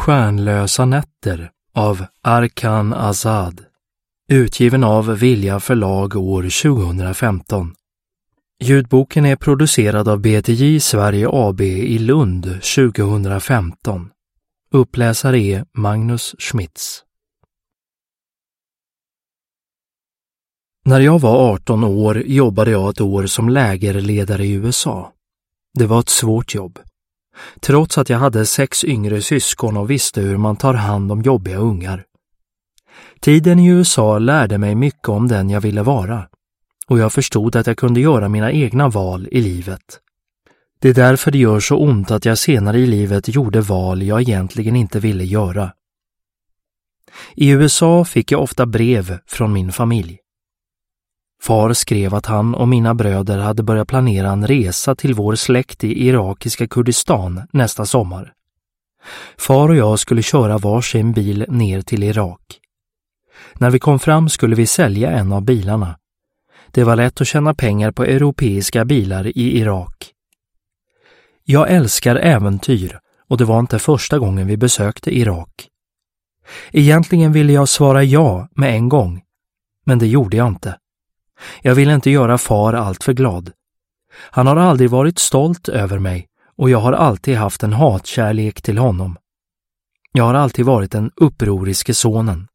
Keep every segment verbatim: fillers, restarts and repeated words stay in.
Stjärnlösa nätter av Arkan Azad, utgiven av Vilja förlag år tjugohundrafemton. Ljudboken är producerad av B T J Sverige A B i Lund tjugohundrafemton. Uppläsare är Magnus Schmitz. När jag var arton år jobbade jag ett år som lägerledare i U S A. Det var ett svårt jobb. Trots att jag hade sex yngre syskon och visste hur man tar hand om jobbiga ungar. Tiden i U S A lärde mig mycket om den jag ville vara, och jag förstod att jag kunde göra mina egna val i livet. Det är därför det gör så ont att jag senare i livet gjorde val jag egentligen inte ville göra. I U S A fick jag ofta brev från min familj. Far skrev att han och mina bröder hade börjat planera en resa till vår släkt i irakiska Kurdistan nästa sommar. Far och jag skulle köra varsin bil ner till Irak. När vi kom fram skulle vi sälja en av bilarna. Det var lätt att tjäna pengar på europeiska bilar i Irak. Jag älskar äventyr och det var inte första gången vi besökte Irak. Egentligen ville jag svara ja med en gång, men det gjorde jag inte. Jag ville inte göra far allt för glad. Han har aldrig varit stolt över mig och jag har alltid haft en hatkärlek till honom. Jag har alltid varit den upproriske sonen.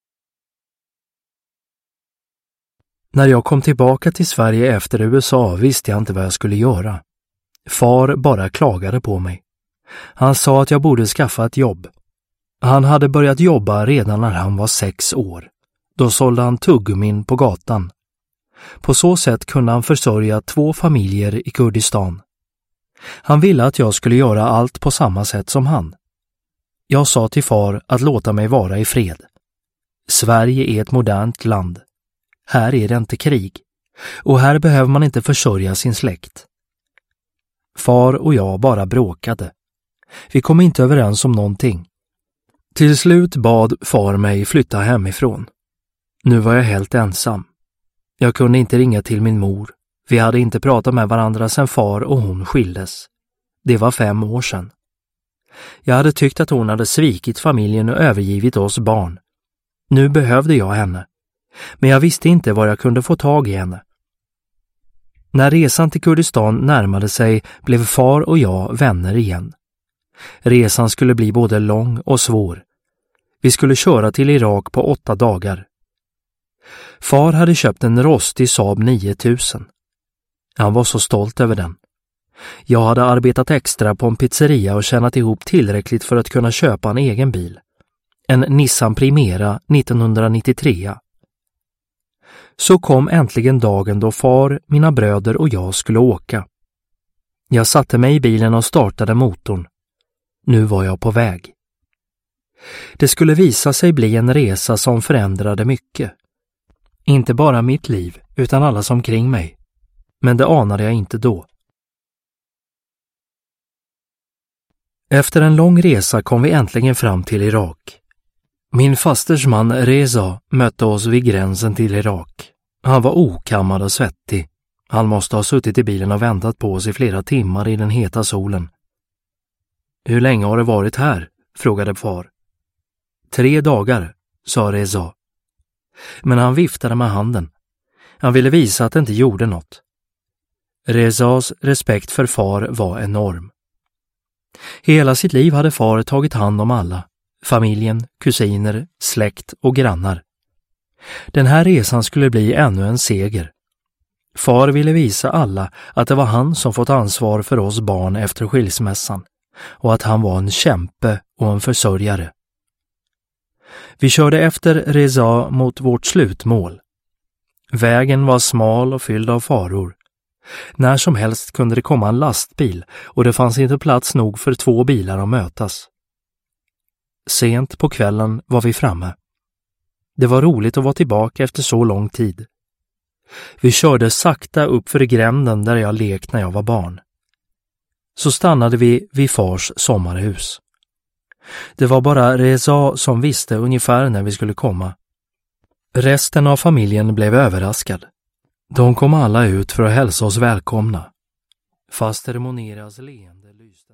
När jag kom tillbaka till Sverige efter U S A visste jag inte vad jag skulle göra. Far bara klagade på mig. Han sa att jag borde skaffa ett jobb. Han hade börjat jobba redan när han var sex år. Då sålde han tuggummin på gatan. På så sätt kunde han försörja två familjer i Kurdistan. Han ville att jag skulle göra allt på samma sätt som han. Jag sa till far att låta mig vara i fred. Sverige är ett modernt land. Här är det inte krig. Och här behöver man inte försörja sin släkt. Far och jag bara bråkade. Vi kom inte överens om någonting. Till slut bad far mig flytta hemifrån. Nu var jag helt ensam. Jag kunde inte ringa till min mor. Vi hade inte pratat med varandra sedan far och hon skildes. Det var fem år sedan. Jag hade tyckt att hon hade svikit familjen och övergivit oss barn. Nu behövde jag henne. Men jag visste inte var jag kunde få tag i henne. När resan till Kurdistan närmade sig blev far och jag vänner igen. Resan skulle bli både lång och svår. Vi skulle köra till Irak på åtta dagar. Far hade köpt en rostig Saab nio tusen. Han var så stolt över den. Jag hade arbetat extra på en pizzeria och tjänat ihop tillräckligt för att kunna köpa en egen bil. En Nissan Primera nittonhundranittiotre. Så kom äntligen dagen då far, mina bröder och jag skulle åka. Jag satte mig i bilen och startade motorn. Nu var jag på väg. Det skulle visa sig bli en resa som förändrade mycket. Inte bara mitt liv, utan alla som kring mig. Men det anade jag inte då. Efter en lång resa kom vi äntligen fram till Irak. Min fasters man Reza mötte oss vid gränsen till Irak. Han var okammad och svettig. Han måste ha suttit i bilen och väntat på oss i flera timmar i den heta solen. Hur länge har det varit här? Frågade far. Tre dagar, sa Reza. Men han viftade med handen. Han ville visa att det inte gjorde något. Rezas respekt för far var enorm. Hela sitt liv hade far tagit hand om alla. Familjen, kusiner, släkt och grannar. Den här resan skulle bli ännu en seger. Far ville visa alla att det var han som fått ansvar för oss barn efter skilsmässan och att han var en kämpe och en försörjare. Vi körde efter Reza mot vårt slutmål. Vägen var smal och fylld av faror. När som helst kunde det komma en lastbil och det fanns inte plats nog för två bilar att mötas. Sent på kvällen var vi framme. Det var roligt att vara tillbaka efter så lång tid. Vi körde sakta upp för gränden där jag lekt när jag var barn. Så stannade vi vid fars sommarhus. Det var bara Reza som visste ungefär när vi skulle komma. Resten av familjen blev överraskad. De kom alla ut för att hälsa oss välkomna. Fast Moneras leende lyste.